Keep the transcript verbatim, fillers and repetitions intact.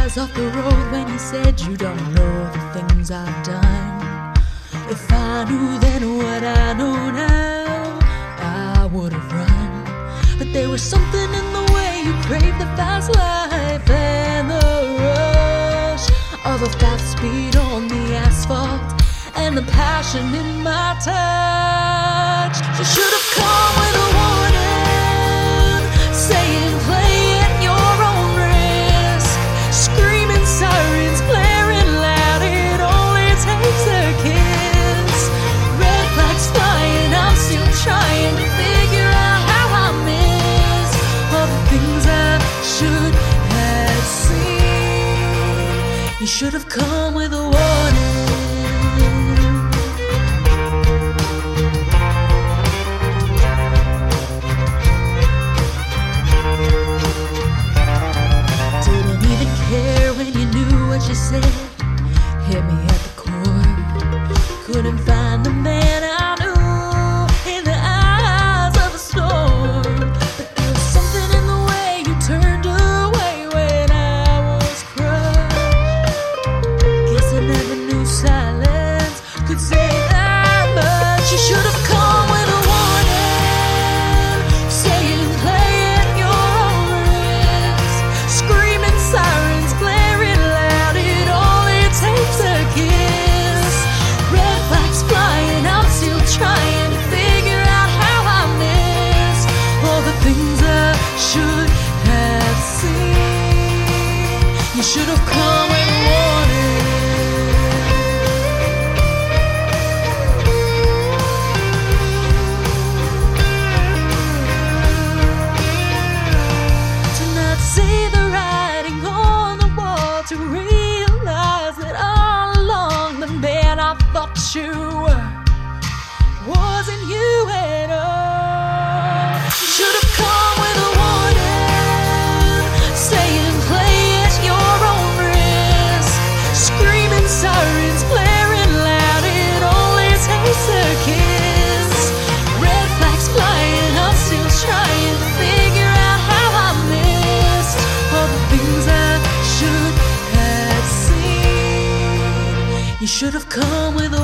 miles off the road when you said you don't know the things I've done. If I knew then what I know now, I would have run. But there was something in the way you craved the fast life and the rush of a fast speed on the asphalt and the passion in my touch. You should have come with a warning, saying play at your own risk. Screaming sirens blaring loud, it only takes a kiss. Red flags flying, I'm still trying to figure out how I miss all the things I should have seen. You should have come with a warning. You said, hit me at the core. Couldn't find the man I knew in the eyes of a storm. But there was something in the way you turned away when I was crushed. Guess I never knew silence could say that much. You should have come with a warning, saying play at your own risk. Screaming sirens blaring loud, it only takes a kiss. Red flags flying, I'm still trying to figure out how I missed all the things I should have seen. You should have come with a warning. To not see the writing on the wall, to realize that all along the man I thought you were wasn't you at all. You should have come with a warning, saying play at your own risk. Screaming sirens blaring loud, it only takes a kiss. Red flags flying, I'm still trying to figure out how I missed all the things I should have seen. You should have come with a